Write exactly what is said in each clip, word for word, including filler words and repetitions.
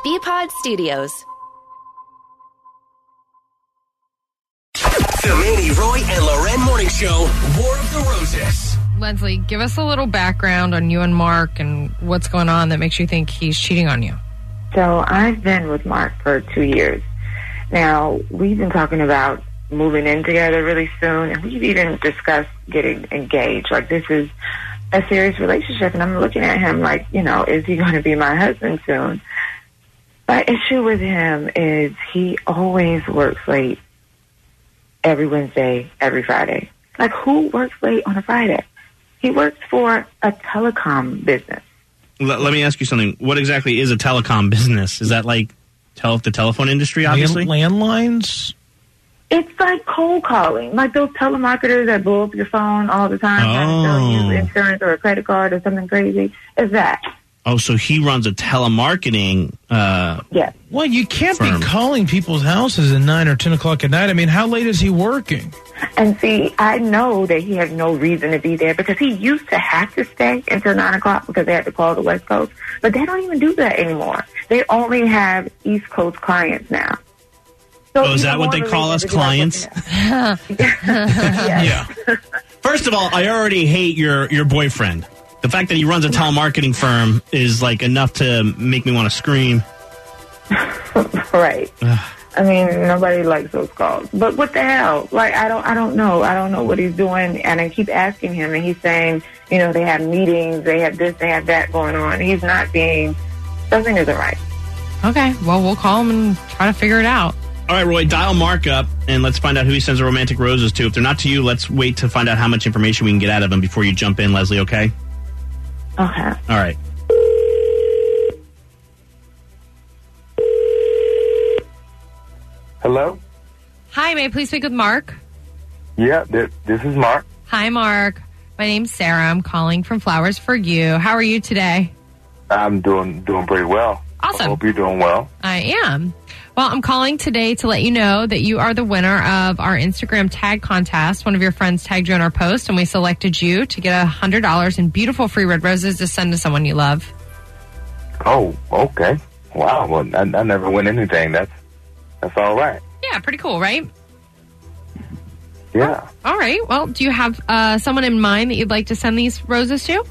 B-Pod Studios. The Manny, Roy, and Loren Morning Show, War of the Roses. Leslie, give us a little background on you and Mark and what's going on that makes you think he's cheating on you. So I've been with Mark for two years. Now, we've been talking about moving in together really soon, and we've even discussed getting engaged. Like, this is a serious relationship, and I'm looking at him like, you know, is he going to be my husband soon? My issue with him is he always works late every Wednesday, every Friday. Like, who works late on a Friday? He works for a telecom business. Let, let me ask you something. What exactly is a telecom business? Is that like tel- the telephone industry, obviously? Land- landlines? It's like cold calling. Like those telemarketers that blow up your phone all the time trying to sell you insurance or a credit card or something crazy. It's that. Oh, so he runs a telemarketing uh Yes. Well, you can't firm. be calling people's houses at nine or ten o'clock at night. I mean, how late is he working? And see, I know that he has no reason to be there because he used to have to stay until nine o'clock because they had to call the West Coast. But they don't even do that anymore. They only have East Coast clients now. So oh, is that what they call us, clients? Like, yeah. First of all, I already hate your, your boyfriend. The fact that he runs a telemarketing firm is like enough to make me want to scream. Right. I mean, nobody likes those calls. But what the hell? Like, I don't I don't know. I don't know what he's doing. And I keep asking him, and he's saying, you know, they have meetings, they have this, they have that going on. He's not being, something isn't right. Okay, well, we'll call him and try to figure it out. All right, Roy, dial Mark up, and let's find out who he sends the romantic roses to. If they're not to you, let's wait to find out how much information we can get out of him before you jump in, Leslie, okay? Okay. All right. Hello? Hi, may I please speak with Mark? Yeah, this, this is Mark. Hi, Mark. My name's Sarah. I'm calling from Flowers for You. How are you today? I'm doing doing pretty well. Awesome. I hope you're doing well. I am. Well, I'm calling today to let you know that you are the winner of our Instagram tag contest. One of your friends tagged you in our post, and we selected you to get one hundred dollars in beautiful free red roses to send to someone you love. Oh, okay. Wow. Well, I, I never win anything. That's that's all right. Yeah, pretty cool, right? Yeah. All right. Well, do you have uh, someone in mind that you'd like to send these roses to?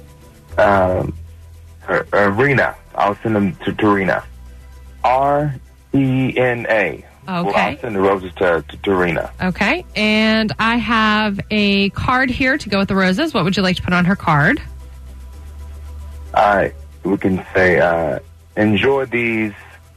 Um, uh, uh, Rena. I'll send them to, to Rena. R E N A. Okay. Well, I'll send the roses to, to, to Rena. Okay. And I have a card here to go with the roses. What would you like to put on her card? All right. We can say, uh, enjoy these.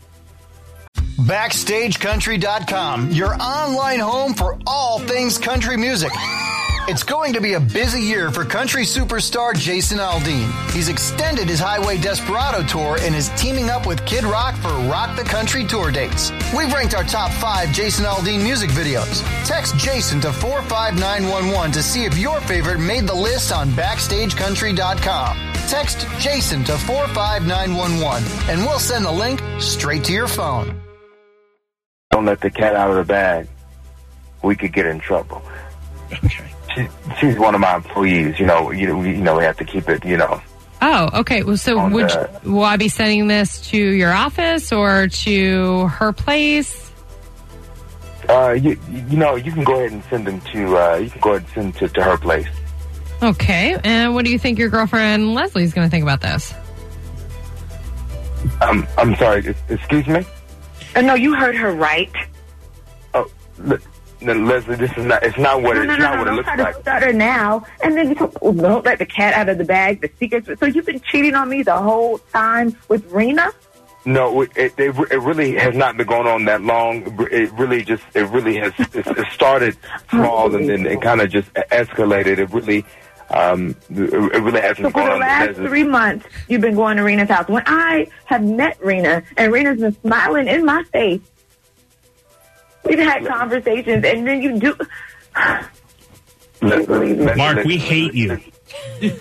Backstage Country dot com, your online home for all things country music. It's going to be a busy year for country superstar Jason Aldean. He's extended his Highway Desperado tour and is teaming up with Kid Rock for Rock the Country tour dates. We've ranked our top five Jason Aldean music videos. Text Jason to four five nine one one to see if your favorite made the list on Backstage Country dot com. Text Jason to four five nine one one and we'll send the link straight to your phone. Don't let the cat out of the bag. We could get in trouble. Okay. She, she's one of my employees. You know, you, you know, we have to keep it, you know. Oh, okay. Well, so On would the- you, will I be sending this to your office or to her place? Uh, you, you know, you can go ahead and send them to, uh, you can go ahead and send them to, to her place. Okay. And what do you think your girlfriend Leslie's going to think about this? Um, I'm sorry, excuse me? Uh, no, you heard her right. Oh, le- le- Leslie, this is not, it's not what, No, it, no, it's no, not no, what it don't looks try like. to stutter now. And then you talk, oh, don't let the cat out of the bag, the secrets. So you've been cheating on me the whole time with Rena? No, it, it, it really has not been going on that long. It really just, it really has, it, it started small and then it kind of just escalated. It really, um, it really hasn't So for gone the on. last three months, you've been going to Rena's house. When I have met Rena, and Rena's been smiling in my face, we've had conversations, and then you do... Mark, we hate you. Listen,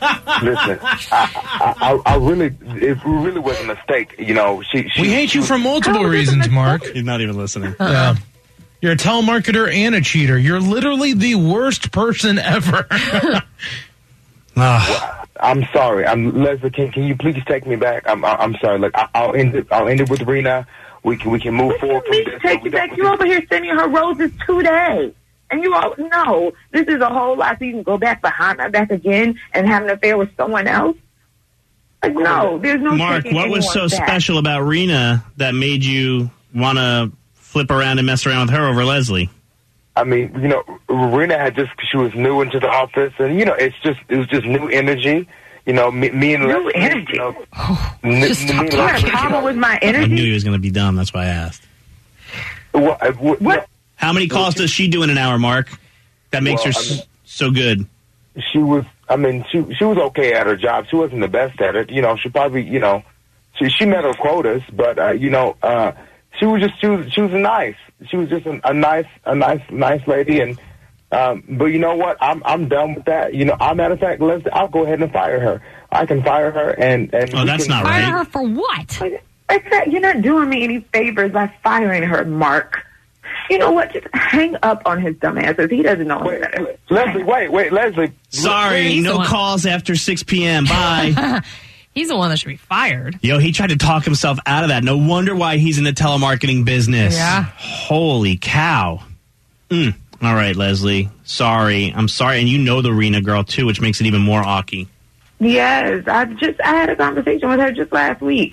I, I, I really, it really was a mistake. You know, she. she We hate you for multiple reasons, Mark. He's not even listening. Yeah. You're a telemarketer and a cheater. You're literally the worst person ever. Ah. I'm sorry. I'm Leslie. Can can you please take me back? I'm I'm sorry. Look, I, I'll end it. I'll end it with Rena. We can we can move What forward. do you mean take you back? You over here sending her roses today. And you all know this is a whole lot. So you can go back behind my back again and have an affair with someone else. Like, no, there's no. Mark, what was so back. special about Rena that made you want to flip around and mess around with her over Leslie? I mean, you know, Rena had just she was new into the office, and you know, it's just it was just new energy. You know, me, me and new Leslie, energy. You know, oh, n- just me stop and You had Leslie, a problem you know, with my I knew energy? he was going to be dumb. That's why I asked. What? uh, what, What? How many calls does she do in an hour, Mark? That makes Well, her I mean- s- so good. She was. I mean, she she was okay at her job. She wasn't the best at it. You know, she probably, you know, she she met her quotas, but uh, you know, uh, she was just she was she was nice. She was just a, a nice a nice nice lady, and um, but you know what? I'm I'm done with that. You know, I'm matter of fact, let's I'll go ahead and fire her. I can fire her, and and Oh, we that's can- not Fire right. her for what? Like that, you're not doing me any favors by firing her, Mark. You know what? Just hang up on his dumb asses. He doesn't know any Wait, better. Leslie, wait, wait, Leslie. Sorry, He's the no one. calls after six p.m. Bye. He's the one that should be fired. Yo, he tried to talk himself out of that. No wonder why he's in the telemarketing business. Yeah. Holy cow. Mm. All right, Leslie. Sorry. I'm sorry. And you know the Rena girl, too, which makes it even more awky. Yes, I just I had a conversation with her just last week.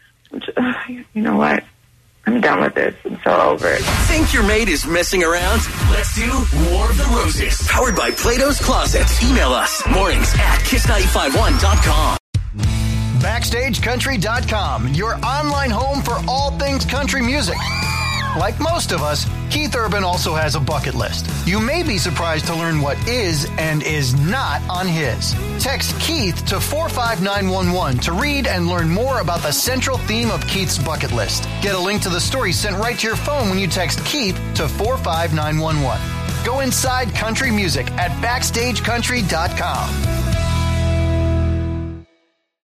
You know what? I'm done with this. I'm so over it. Think your mate is messing around? Let's do War of the Roses. Powered by Plato's Closet. Email us mornings at kiss nine five one dot com. Backstage Country dot com, your online home for all things country music. Like most of us, Keith Urban also has a bucket list. You may be surprised to learn what is and is not on his. Text Keith to four five nine one one to read and learn more about the central theme of Keith's bucket list. Get a link to the story sent right to your phone when you text Keith to four five nine one one. Go inside country music at backstage country dot com.